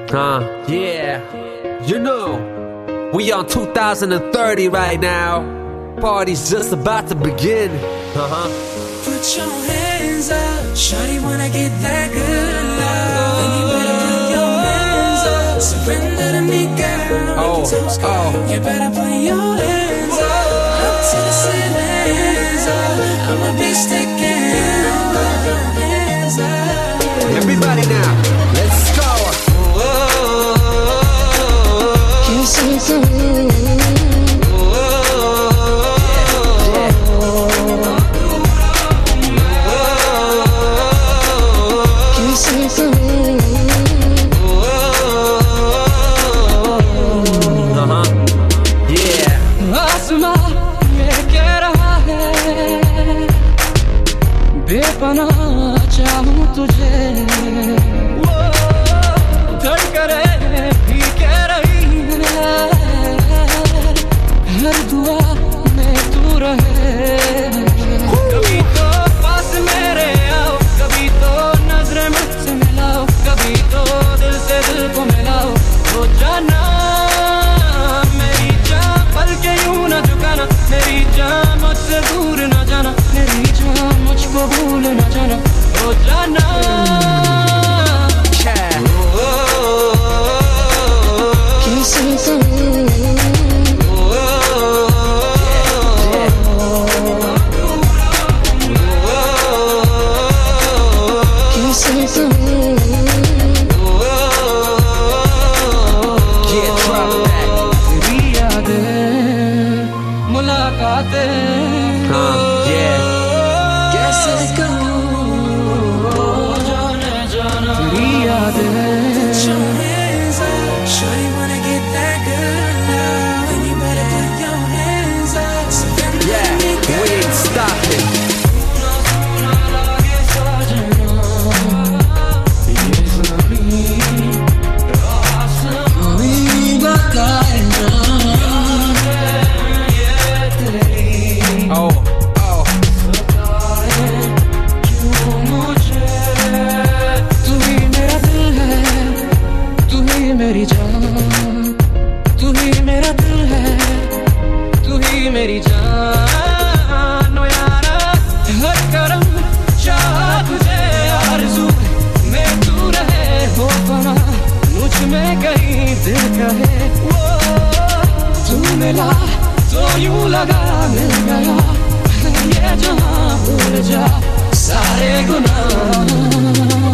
Yeah. You know, we on 2030 right now. Party's just about to begin. Put your hands up, shawty wanna get that good love. Then you better put your hands up, surrender to me, girl. You better put your hands up to the ceilings. I'ma be sticking. Put your hands up. Everybody now, let's go. Kissing to me. बेपनाह चाहूं तुझे धड़कने भी कह रही है हर दुआ में तू रहे कभी तो पास मेरे आओ कभी तो नजरें मुझसे मिलाओ कभी तो दिल से दिल को मिलाओ तो जाना मेरी जान पल के यूं न झुकाना मेरी जान मुझसे दूर न जाना मेरी जान मुझको भूल न जाना ओ जाना मेरी जान ओ यारा हर करम चाह तुझे आरज़ू में तू रहे हो पना मुझ में कहीं दिल कहे वो तू मिला तो यूं लगा मिल गया ये जहां भूल जा सारे गुनाह